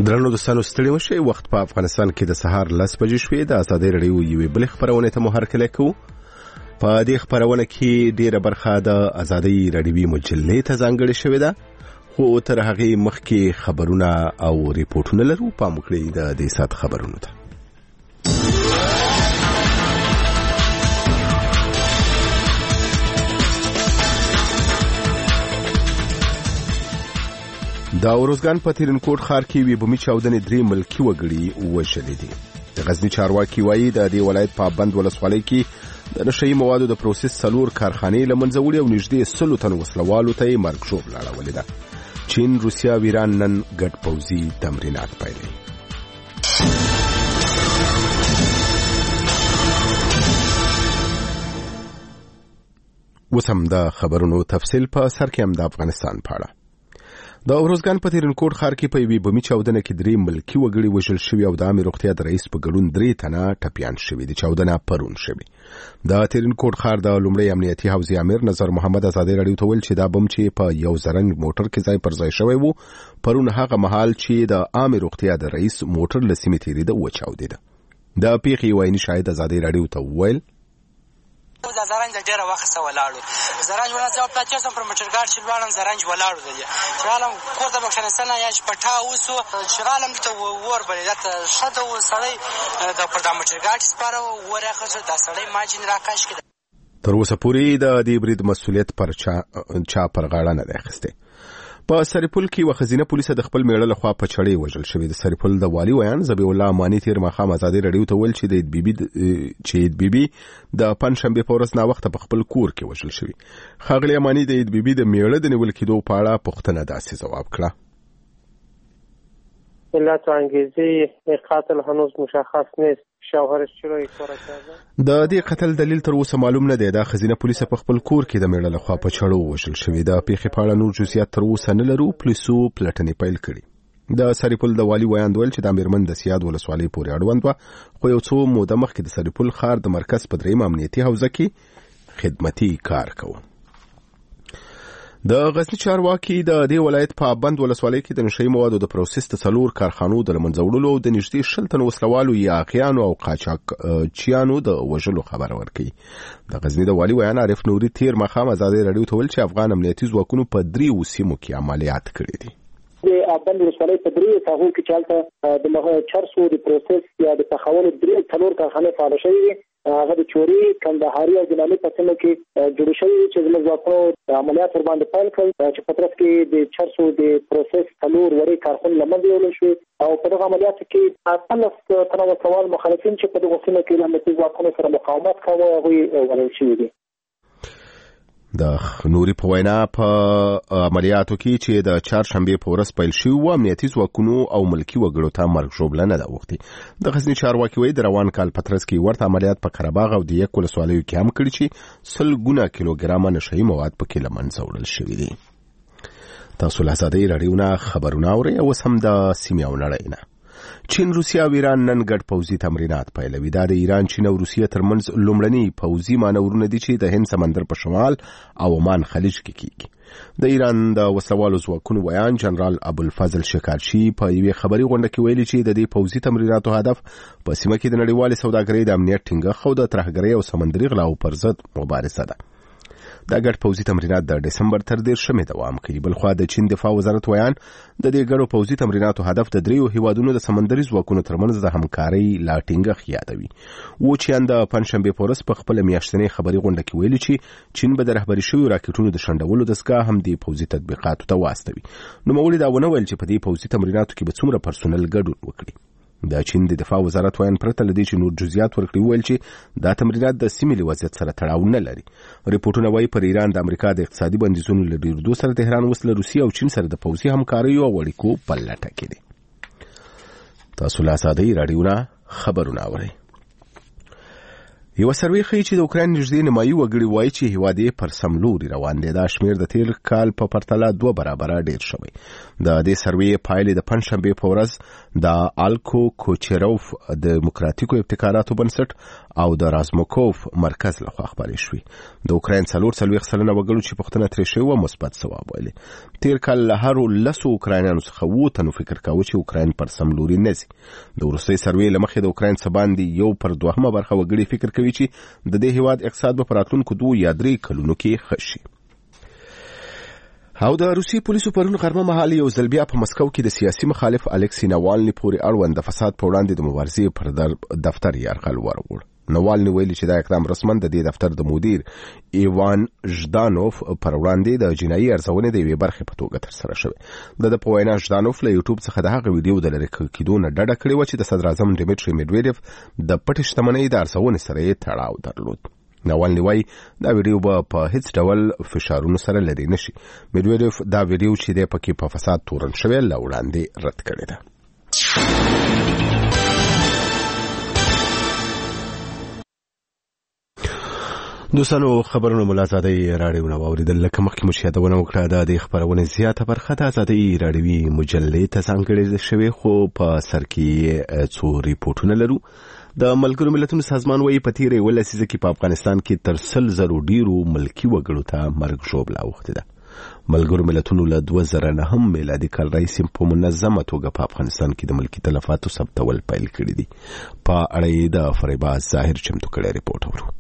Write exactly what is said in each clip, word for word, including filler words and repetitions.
درنو دوستانو ستړي مشئ. وخت په افغانستان کې د سهار لس بجې شوې. د ازادۍ رادیو یوې بلې خپرونې ته مو هرکلی کوو. په دې خپرونه کې ډېره برخه د ازادۍ رادیوي مجلې ته ځانګړې شوې ده، خو تر هغې مخکې خبرونه او ریپورټونه لرو. پام وکړئ د دې ساعت خبرونو ته. د اروزګان په تیرنکوټ ښار کې وی بومي چاودنې درې ملکي وګړي وژلي دي. د غزني چارواکي وایي د دې ولایت په بند ولسوالۍ کې د نشهیي موادو د پروسس څلور کارخانې له منځه وړي او نږدې سلو تنو وسلوالو ته یې مرګ ژوبله اړولې ده. چین، روسیه او ایران نن ګډ پوځي تمرینات پیلوي. اوس هم د خبرونو تفصیل په سر کې هم د افغانستان په اړه. د اروزګان په تیرنکوټ ښار کې په یوې بمي چاودنه کې درې ملکي وګړي وژل شوي او د عامې روغتیا د رئیس په ګډون درې تنه ټپیان شوي دي. چاودنه پرون شوې. د تیرنکوټ ښار د لومړی امنیتي حوزې امیر نظر محمد ازادۍ راډیو ته ویل چې دا بم چې په یو زرنګ موټر کې ځای پر ځای شوی وو، پرون هغه مهال چې د عامې روغتیا د رئیس موټر له سیمې تېرېده وچاودېده. د پیښې یو عیني شاهد ازادۍ راډیو ته وویل دا زرنج ډیره وخت سره ولاړو زرنج ونه ځو پاتې سم پر موټرګار چې ولاړم زرنج ولاړو دی چې عالم کوته بخښنه یا پټا اوسو چې عالم ته ور بلې دا شته وسړی د پر د موټرګار سپاره ورخه د سړی ماجن راکاش کړ. تر اوسه پورې د دې برید مسؤلیت پر چا چا پر غاړه نه دی اخیستی. په سرپل کې یوه ښځینه پولیسه د خپل میړه لخوا په چړې وژل شوې. د سرپل د والي ویان ذبیح الله اماني تېر ماښام ازادۍ راډیو ته ویل چې د بیبي چې عید بیبي د پنجشنبې په ورځ ناوخته په خپل کور کې وژل شوي. ښاغلي اماني د عید بیبي د میړه د نیول کېدو په اړه پوښتنه داسې ځواب کړه. علت و انگیزه قتل هنوز مشخص نیست. شوهرش چرا این کار کرده؟ د دې قتل دلیل تر اوسه معلوم نه دی. دا ښځینه پولیسه په خپل کور کې د میړه لخوا په چړو وژل شوې. د پیښې په اړه نور جزئیات تر اوسه نه لرو. پولیسو پلټنې پیل کړي. د سرپل د والي ویاند ویل چې د میرمن د سیاد ولسوالۍ پورې اړوند وه، خو یو څو موده مخکې د سرپل ښار د مرکز په درېیم امنیتي حوزه کې خدمتي کار کوه. د غزني چارواکي د دې ولایت په بند ولسوالۍ کې د نشهیي موادو د پروسس د څلور کارخانو د له منځه وړلو او د نږدې شل تنو وسلوالو یا اغیانو او قاچاقچیانو د وژلو خبره ورکوي. د غزني د والي ویان عارف نوري تېر ماښام ازادۍ راډیو ته ویل چې افغان امنیتي ځواکونو په دریو سیمو کې عملیات کړي دي. د بند ولسوالۍ په دریو ساحو کې چې هلته د چرسو د پروسس یا د پخولو درې څلور کارخانې فعاله شوي دي. هغه د چوري، کندهاري او د نامې په سیمو کې جوړې شوي دي چې زموږ ځواکونو عملیات ورباندې پیل کړل چې په طرف کې د چرسو د پروسس څلور وړې کارخانې له منځه یوړل شوې او په دغه عملیاتو کې اتلس تنه وسوال مخالفین چې په دغو سیمو کې له امنیتي ځواکونو سره مقاومت کاوه هغوی وژل شوي دي. د نوري په وینا په عملیاتو کې چې د چهارشنبې په ورځ پیل شوي وو، امنیتي ځواکونو او ملکي وګړو ته مرګ ژوبله نه ده اوښتې. د غزني چارواکي وایي د روان کال په ترڅ کې ورته عملیات په قرهباغ او د یک ولسوالیو کې هم کړي چې سل ګونه کیلوګرامه نشهیي مواد پکې له منځه وړل شوي دي. تاسو له ازادۍ راډیو نه خبرونه اورئ. اوس هم د سیمې او نړۍ نه. چین، روسیه او ایران نن ګډ پوځي تمرینات پیلوي. دا د ایران، چین او روسیه ترمنځ لومړني پوځي مانورونه دي چې د هند سمندر په شمال او عمان خلیج کې کیږي. د ایران د وسلوالو ځواکونو ویان جنرال ابوالفضل شکارچي په یوې خبري غونډه کې ویلي چې د دې پوځي تمریناتو هدف په سیمه کې د نړیوالې سوداګرۍ د امنیت ټینګښت او د ترهګرۍ او سمندري غلاو پر ضد مبارزه ده. دا ګډ پوځي تمرینات د ډسمبر تر دېرشمې دوام کوي. بلخوا د چین دفاع وزارت ویان د دې ګډو پوځي تمریناتو هدف د دریو هیوادونو د سمندري ځواکونو ترمنځ د همکارۍ لا ټینګښت یادوي. وچیان د پنجشنبې په ورځ په خپله میاشتنۍ خبري غونډه کې ویلي چې چین به د رهبري شویو راکټونو د شنډولو دستګاه هم د پوځي تطبیقاتو ته واستوي. نوموړي دا ونه ویل چې په دې پوځي تمریناتو کې به څومره پرسونل ګډون وکړي. د چین د دفاع وزارت ویان پرته له دې چې نور جزئیات ورکړي ویل چې دا تمرینات د سیمې له وضعیت سره تړاو نه لري. ریپورټونه وایي پر ایران د امریکا د اقتصادي بندیزونو له ډېرېدو سره تهران اوس له روسیې او چین سره د پوځي همکاریو او اړیکو په لټه کې دی. تاسو له ازادۍ راډیو نه خبرونه اورئ. یو سروې ښیي چې د اوکراین نږدې نیمایي وګړي وایي چې هیواد یې پر سم لوري روان دی. دا شمېر د تیر کال په پرتله دوه برابره ډیر شوی. د دې سروې پایلې د پنجشنبې په ورځ د آلکو کوچروف د دیموکراتیکو ابتکاراتو بنسټ او د رازموکوف مرکز لخوا خپرې شوې. د اوکراین څلور څلوېښت سلنه وګړو چې پوښتنه ترې شوې وه مثبت ځواب ویلی. تیر کال له هرو لسو اوکراینانو څخه اووه تنو فکر کاوه چې اوکراین پر سم لوري نه ځي. د وروستۍ سروې له مخې د اوکراین څه باندې یو پر دوهمه برخه وګړي فکر کوي چې د دې هیواد اقتصاد به په راتلونکو دوه یا درې کلونو کې ښه شي. او د روسي پولیسو پرون غرمه مهال یو ځل بیا په مسکو کې د سیاسي مخالف الکسی ناوالني پورې اړوند د فساد په وړاندې د مبارزې پر دفتر یرغل ورغوړ. ناوالني ویلي چې دا اقدام رسما د دې دفتر د مدیر ایوان ژدانوف پر وړاندې د جنایي ارزونې د یوې برخې په توګه ترسره شوی. د په وینا ژدانوف له یوټیوب څخه د هغه ویډیو د لرې کېدو نه ډډه کړې وه چې د صدر اعظم ډیمیټري میډویډیف د پټې شتمنۍ د ارزونې سره یې تړاو درلود. ناوالني وایي دا ویډیو به په هیڅ ډول فشارونو سره لرې نشي. میډویډیف دا ویډیو چې دی پکې په فساد تورن شوی له وړاندې رد کړې ده. دوستانو خبرونه مو له ازادۍ راډیو نه واورېدل. لکه مخکې مو چې یادونه وکړه دا د خپرونې زیاته برخه د ازادۍ راډیوي مجلې ته ځانګړې شوې، خو په سر کې څو ریپورټونه لرو. د ملګرو ملتونو سازمان وایي په تیره یوه لسیزه کې په افغانستان کې تر سل زرو ډیرو ملکي وګړو ته مرګ ژوبله اوښتې ده. ملګرو ملتونو له دوه زره نهم میلادي کال راهیسې په منظمه توګه په افغانستان کې د ملکي تلفاتو ثبتول پیل کړي دي. په اړه یې د فریباز ظاهر چمتو کړی ریپورټ اورو.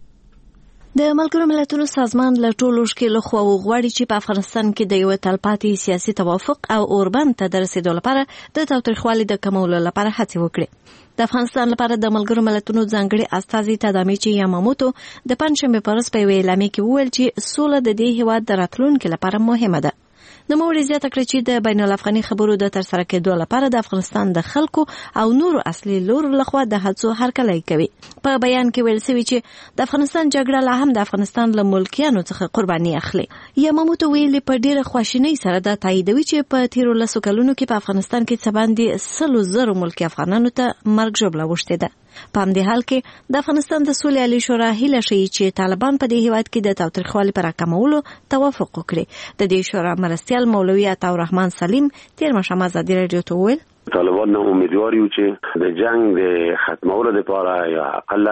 د ملګرو ملتونو سازمان له ټولو ښکېلو خواوو غواړي چې په افغانستان کې د یوه تلپاتې سیاسي توافق او اوربند ته د رسېدو لپاره د تاوتریخوالي د کمولو لپاره هڅې وکړي. د افغانستان لپاره د ملګرو ملتونو ځانګړي استازي تادامیچي یاماموتو د پنجشنبې په ورځ په یوې اعلامیه کې وویل چې سوله د دې هېواد د راتلونکي لپاره مهمه ده. نوموړي زیاته کړه چې د بین الافغاني خبرو د ترسره کېدو لپاره د افغانستان د خلکو او نورو اصلي لورو لخوا د هڅو هرکلی کوي. په بیان کې ویل شوي چې د افغانستان جګړه لا هم د افغانستان له ملکیانو څخه قرباني اخلي. یاماموتو ویلي په ډېره خواشینۍ سره دا تاییدوي چې په تیرو لسو کلونو کې په افغانستان کې څه باندې سلو زرو ملکي افغانانو ته مرګ ژوبله اوښتې ده. په همدې حال کې د افغانستان د سولې عالي شورا هیله ښیي چې طالبان په دې هېواد کې د تاوتریخوالي په راکمولو توافق وکړي. د دې شورا مرستیال مولوي عطاالرحمن سلیم تېر ماښام ازادي راډیو ته وویل طالبان نه امیدوار یو چې د جنگ د ختمولو لپاره یا اقلا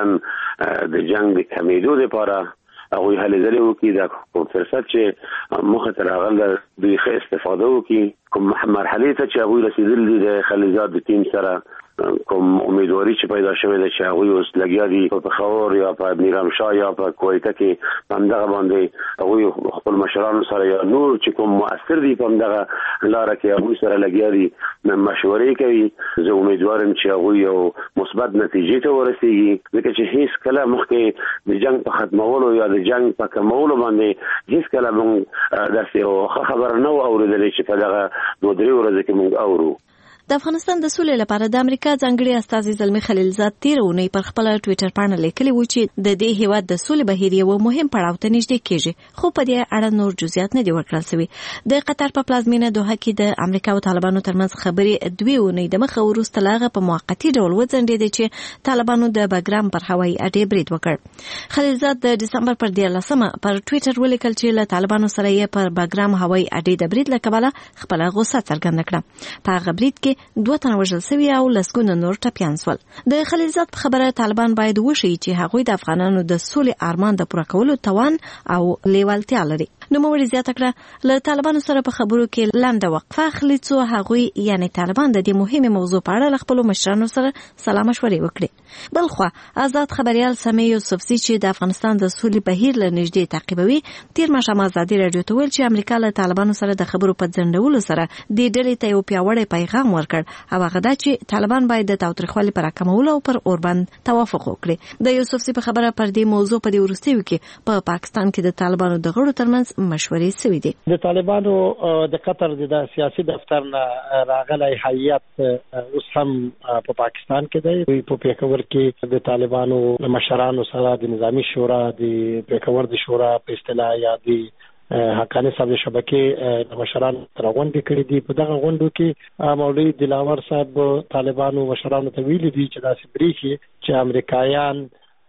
د جنگ د کمیدو لپاره هغوی هلې ځلې وکړي. دا کوم فرصت چې مخې ته راغلی دوی ښه استفاده وکړي. کوم مرحلې ته چې هغوی رسېدلي دي د خلیزات د ټیم سره کوم امیدواري چې پیدا شوې ده چې هغوی اوس لګیا دي په پېښور یا په میرانشاه یا په کویته کې په همدغه باندې هغوی خپل مشرانو سره یا نور چې کوم مؤثر دي په همدغه لاره کې هغوی سره لګیا دي مشورې کوي. زه امیدوارم چې هغوی یو مثبت نتیجې ته ورسېږي، ځکه چې هیڅ کله مخکې د جنګ په ختمولو یا د جنګ په کمولو باندې هیڅ کله موږ داسې یو ښه خبره نه وه اورېدلې چې په دغه دوه درې ورځې کې موږ اورو. د افغانستان د سولې لپاره د امریکا ځانګړي استازي زلمي خلیلزاد تېره اونۍ پر خپله ټویټر پاڼه لیکلي و چې د دې هېواد د سولې بهیر یو مهم پړاو ته نږدې کېږي، خو په دې اړه نور جزئیات نه دي ورکړل سوي. د قطر په پلازمینه دوحه کې د امریکا او طالبانو ترمنځ خبرې دوې اونۍ دمخه وروسته له هغه په موقتي ډول وځنډېدې چې طالبانو د بګرام پر هوایي اډې برید وکړ. خلیلزاد د ډسمبر پر دیارلسمه پر ټویټر ولیکل چې له طالبانو سره یې پر بګرام هوایي اډې د برید له کبله خپله غوسه څرګنده کړه. په هغه برید کې دوه تنه وژل سوي او لسګونه نور ټپیان سول. د خلیلزاد په خبره طالبان باید وښیي چې هغوی د افغانانو د سولې ارمان د پوره کولو توان او لیوالتیا لري. نوموړي زیاته کړه له طالبانو سره په خبرو کې لنډه وقفه اخلي څو هغوی یعنی طالبان د دې مهمې موضوع په اړه له خپلو مشرانو سره سلا مشورې وکړي. بلخوا آزاد خبریال سمیع یوسفزي چې د افغانستان د سولې بهیر له نږدې تعقیبوي تېر ماښام ازادي راډیو ته ویل چې امریکا له طالبانو سره د خبرو په ځنډولو سره دې ډلې ته یو پیاوړی پیغام ورکړ او هغه دا چې طالبان باید د تاوتریخوالي پر راکمولو او پر اوربند توافق وکړي. د یوسفزي په خبره پر دې موضوع په دې وروستیو کې په پا پاکستان کې د طالبانو د غړو ترمنځ مشورې سوي دي. د طالبانو د قطر د سیاسي دفتر نه راغلی هیئت اوس هم په پاکستان کې دی. دوی په پېښور کې د طالبانو مشرانو سره د نظامی شورا د پېښور د شورا په اصطلاح یا د حقاني صاحب شبکې د مشرانو سره غونډې کړې دي. په دغه غونډو کې مولوي دلاور صاحب طالبانو مشرانو ته ویلي دي چې داسې برېښي چې امریکایان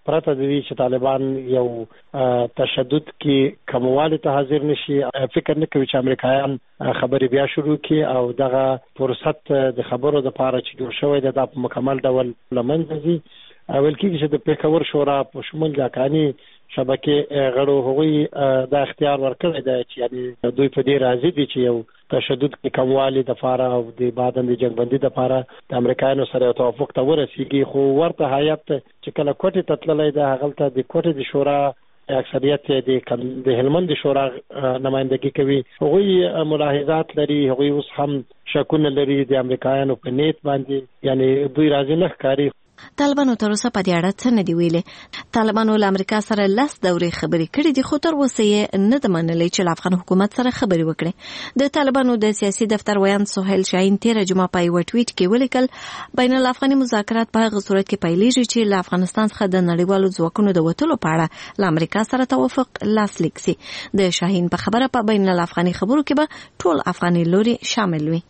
پرته د دې چې طالبان یو تشدد کې کموالی ته حاضر نشي، فکر نه کوي چې امریکایان خبرې بیا شروع کړي او دغه فرصت د خبرو د پاره چې جوړ شوی دی دا په مکمل ډول لمنځه ځي. اول کې چې د پیښور شورا په شمول د کاني شبکې غړو هغوی دا اختیار ورکړی دی چې یعنی دوی په دې راضي دي چې یو تشدد کې کموالی د پاره او د بعدن د جنگبندي د پاره د امریکایانو سره توافق ته ورسیږي. خو ورته هیات چې کله کوټه تتللی ده هغه د کوټه د شورا اکثریت د هلمند شورا نمائندګي کوي، هغوی ملاحظات لري، هغوی اوس هم شکونه لري د امریکایانو په نیت باندې، یعنی دوی راضي نه ښکاري. طالبانو تر اوسه په دې اړه څه نه دی ویلي. طالبانو له امریکا سره لس دورې خبرې کړې دي، خو تر اوسه یې نه ده منلې چې له افغان حکومت سره خبرې وکړي. د طالبانو د سیاسي دفتر ویان سهیل شاهین تیره جمعه په یوه ټویټ کې ولیکل بین الافغاني مذاکرات په هغه صورت کې پیلېږي چې له افغانستان څخه د نړیوالو ځواکونو د وتلو په اړه له امریکا سره توافق لاسلیک سي. د شاهین په خبره په بین الافغاني خبرو کې به ټول افغاني لوري شامل وي.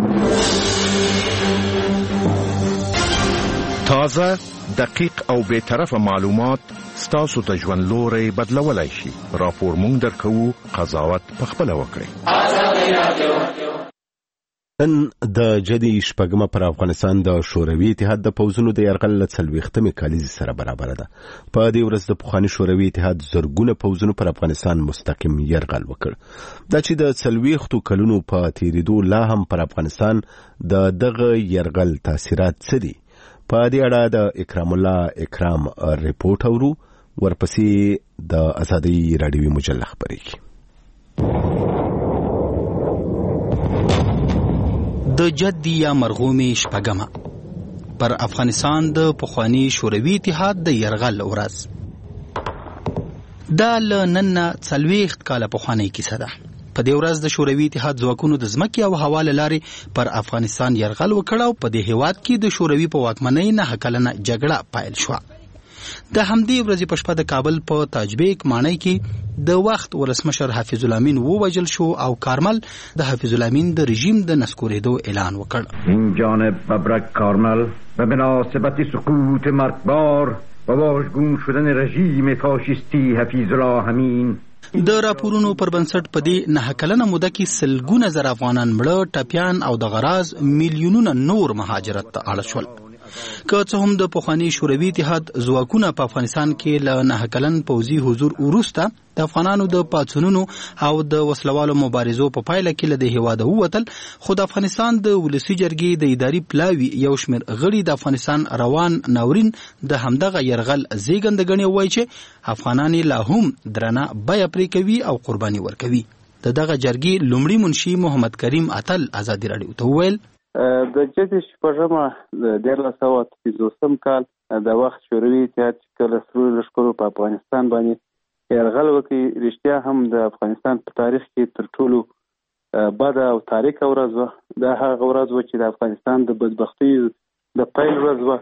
تازه، دقیق او بے طرفه معلومات ستاسو ته ژوند لوري بدلولای شي. راپور مونږ درکوو، قضاوت پخپله وکړئ. نن د جدي شپږمه پر افغانستان د شوروي اتحاد د پوځونو د یرغل له څلوېښتمې کلیزې سره برابره ده. په دې ورځ د پخواني شوروي اتحاد زرګونه پوځونو پر افغانستان مستقیم یرغل وکړ. دا چې د څلوېښتو کلونو په تیریدو لا هم پر افغانستان د دغه یرغل تاثیرات څه دي؟ په دې اړه د اکرام الله اکرام ریپورت اورو، ورپسې د ازادي راډیوي مجله خبرې کی. د جدي یا مرغومي شپږمه پر افغانستان د پخواني شوروي اتحاد د یرغل ورځ. دا له نن نه څلوېښت کاله پخوانۍ کیسه ده. په دې ورځ د شوروي اتحاد ځواکونو د ځمکې او هوا له لارې پر افغانستان یرغل وکړ او په دې هیواد کې د شوروي په واکمنۍ نه کلنه جګړه پیل شوه. د همدې ورځې په شپه د کابل په تاجبیک ماڼۍ کې د وخت ولسمشر حافظ الامین ووژل شو او کارمل د حافظ الامین د رژیم د نسکورېدو اعلان وکړ. این جانب مبرک کارمل به مناسبت سقوط مرگبار و واژگون شدن رژیم فاشیستی حفیظ الله امین. د راپورونو پر بنسټ په دې نه کلنه موده کې سلګونه زر افغانان مړه، ټپیان او د غراز میلیونونه نور مهاجرت ته اړ شول. که څه هم د پخواني شوروي اتحاد ځواکونه په افغانستان کې له نه کلن پوځي حضور وروسته د افغانانو د پاڅونونو او د وسلوالو مبارزو په پایله کې له دې هیواده ووتل، خو د افغانستان د ولسي جرګې د اداري پلاوي یو شمېر غړي د افغانستان روان ناورین د همدغه یرغل زیږنده ګڼي، وایي چې افغانان لا هم درنه بیه پرې کوي او قرباني ورکوي. د دغه جرګې لومړي منشي محمد کریم اتل ازادي راډیو ته وویل د جدي شپږمه د دیارلس سوه اته پنځوسم کال د وخت شوروي اتحاد چې کله سرو لښکرو په افغانستان باندې یرغل وکړي، رښتیا هم د افغانستان په تاریخ کې تر ټولو بده او تاریکه ورځ وه. دا هغه ورځ وه چې د افغانستان د بدبختۍ د پیل ورځ وه.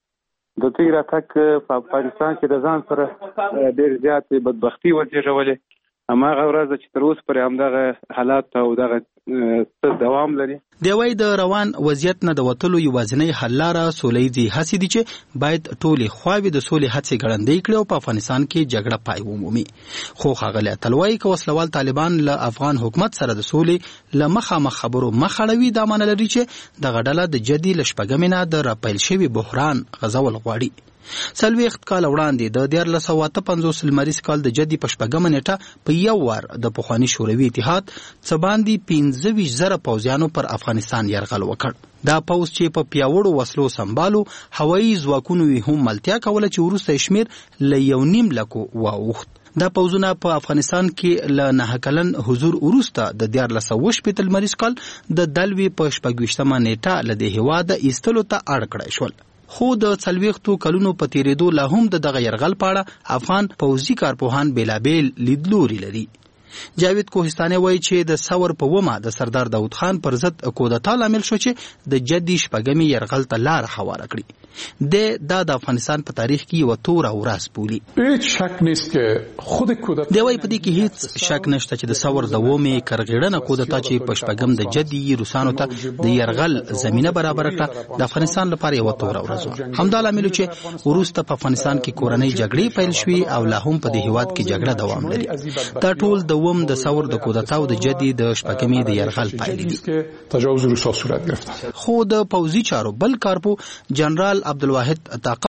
د دوی راتګ په افغانستان کې د ځان سره ډېر زیاتې بدبختي وزېږولې. هماغه ورځ چې تر اوسه پورې همدغه حالات او دغه دوام لري. دی وايي د روان وضعیت نه د وتلو یوازینۍ حل لاره سولیزې هڅې دي چې باید ټولې خواوې د سولې هڅې ګړندۍ کړي او په افغانستان کې جګړه پای ومومي. خو ښاغلی اتل وايي که وسلوال طالبان له افغان حکومت سره د سولې له مخامخ خبرو مخ اړوي، دا معنی لري چې دغه ډله د جدي له شپږمې نه د راپیل شوي بحران غځول غواړي. څلوېښت کاله وړاندې د دیارلس سوه اته پنځوس لمریز کال د جدي په شپږمه نیټه په یو وار د پخواني شوروي اتحاد څه باندې پنځه ویشت زره پوځیانو پر افغانستان یرغل وکړ. دا پوځ چې په پیاوړو وسلو سمبالو هوایي ځواکونو یې هم ملتیا کوله چې وروسته یې شمېر له یو نیم لکو واوښت. دا پوځونه په افغانستان کې له نهه کلن حضور وروسته د دیارلس سوه شپېته لمریز کال د دلوي په شپږویشتمه نیټه له دې هېواده ایستلو ته اړ کړی شول. خو د څلوېښتو کلونو په تیریدو لا هم د دغه یرغل په اړه افغان پوځي کارپوهان بېلابېل لیدلوري لري. جاوید کوهستاني وایي چې د ثور په ومه د سردار داود خان پر ضد کودتا لامل شو چې د جدي شپږمې یرغل ته لار هواره کړي. د دا د افغانستان په تاریخ کې یو توره ورځ بولي. هیڅ شک نشته چې خود کودتا دی وایي په دې کې هیڅ شک نشته چې د ثور د ومه کرغېړنه کودتا چې په شپږم د جدي روسانو ته د یرغل زمينه برابر کړه د افغانستان لپاره یو توره ورځ. همدا لامل چې وروسته په افغانستان کې کورنۍ جګړې پیل شوې او لا هم په دې هیواد کې جګړه دوام لري. دا ټول د وم د ثور د کودتا او د جدي د شپږمې د یرغل پایلې دي. تجاوز روسا صورت گرفت. خو د پوځي چارو بل کارپو جنرال عبدالواحد طاقت